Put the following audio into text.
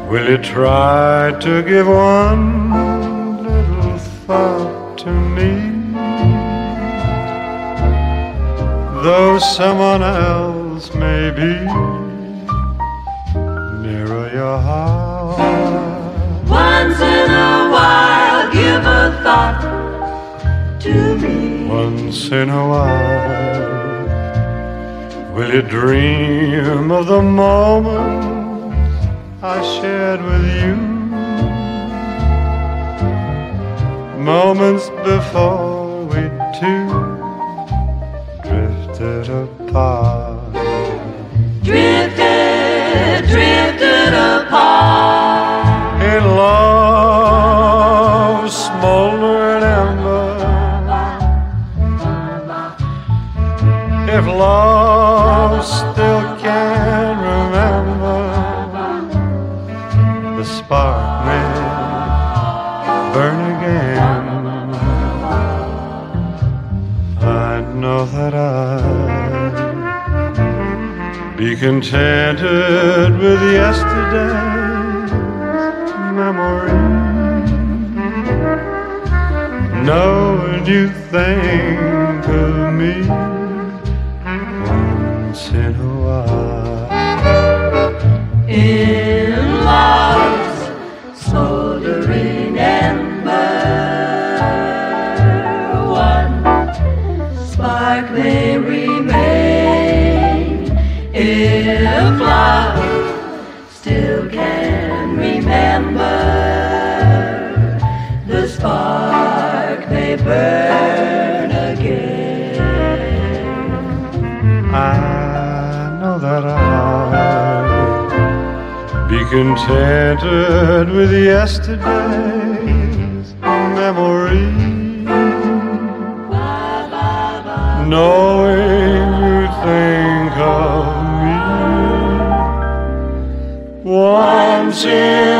Will you try to give one little thought to me? Though someone else may be nearer your heart. Once in a while, give a thought to me. Once in a while, will you dream of the moments I shared with you? Moments before we two drifted apart. Drifted apart. In love's smoldering ember. If love still can remember, the spark may burn again. I know that I'd be contented with yesterday's memory. Knowing you think of me once in a while. In love's smoldering ember, one spark may remain. If love still can remember, the spark may burn again. I know that I'd be contented with yesterday's memory. Knowing you think of me once in